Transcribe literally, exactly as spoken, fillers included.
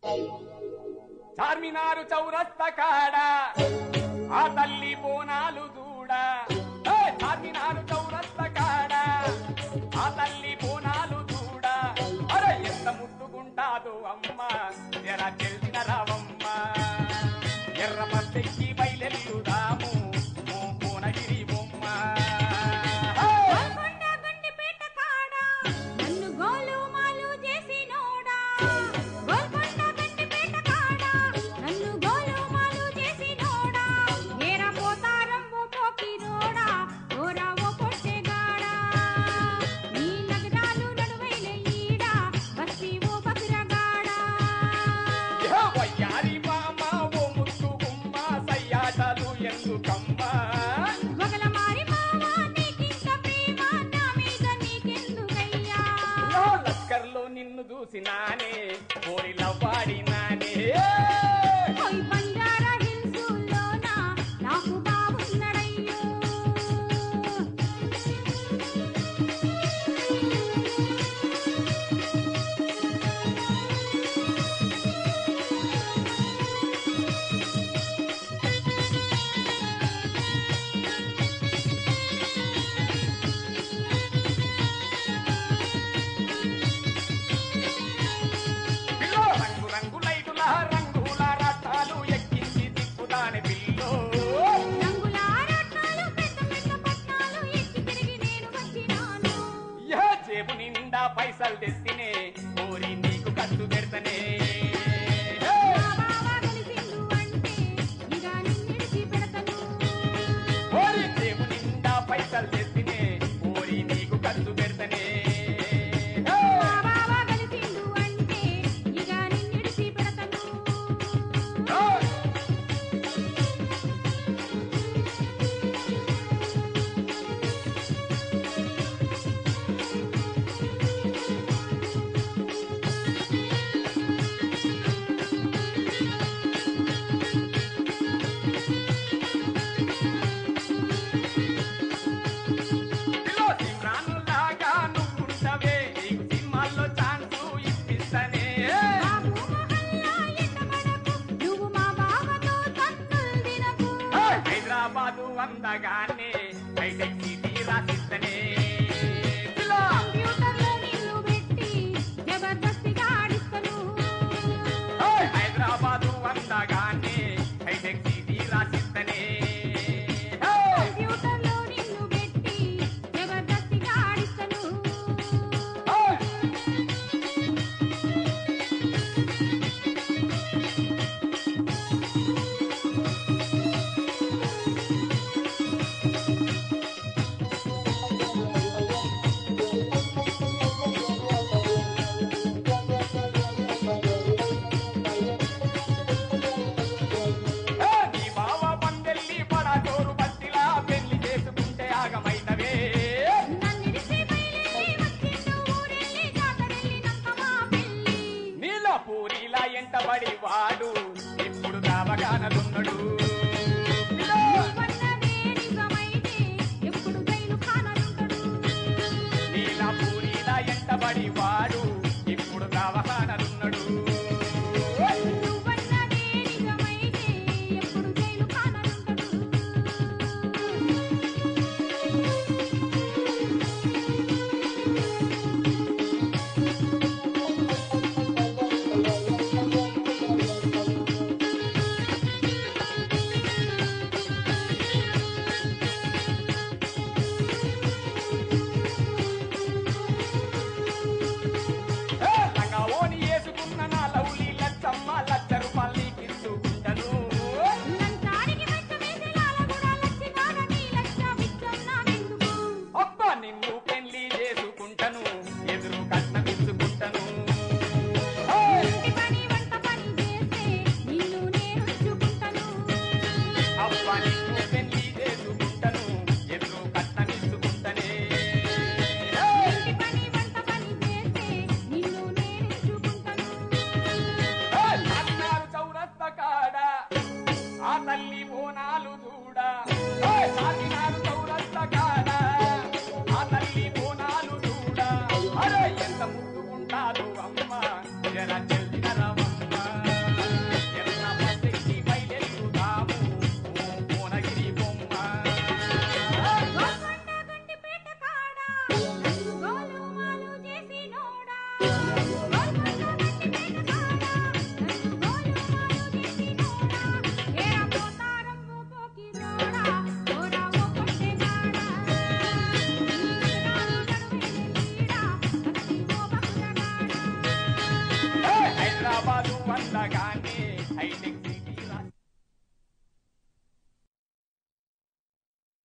చార్మినారు చౌరస్తా కాడ ఆ తల్లి బోనాలు చూడ చార్మినారు చౌరస్తా కాడ ఆ తల్లి బోనాలు చూడ అరే ఎంత ముద్దుగుంటాదో అమ్మ ఎర తెలిసిన రావమ్మ ఎర్ర మస్తెక్కి బయలెల్లుదాము భువనగిరి బొమ్మ నిన్ను చూసినానే కోరిలో పాడినానే బంజారా హిల్సులోన నాకు బాగున్నడయ్యో పైసలు తెస్తేనే కోరి నీకు ఖర్చు పెడతనే కోరి జేబు నిండా పైసలు తెస్తేనే కోరి నీకు ఖర్చు పెడతనే హైదరాబాదు అందగానే హైటెక్ సిటీ రాసిస్తనే హైదరాబాదు అందగానే హైటెక్ సిటీ రాసిస్తనే పూరిలా ఎంటబడి వాడు ఇప్పుడు దావగానలున్నాడు నీలా పూరిలా ఎంటబడి వాడు ఇప్పుడు దావగానలున్నాడు వల్ల గాని హైటెక్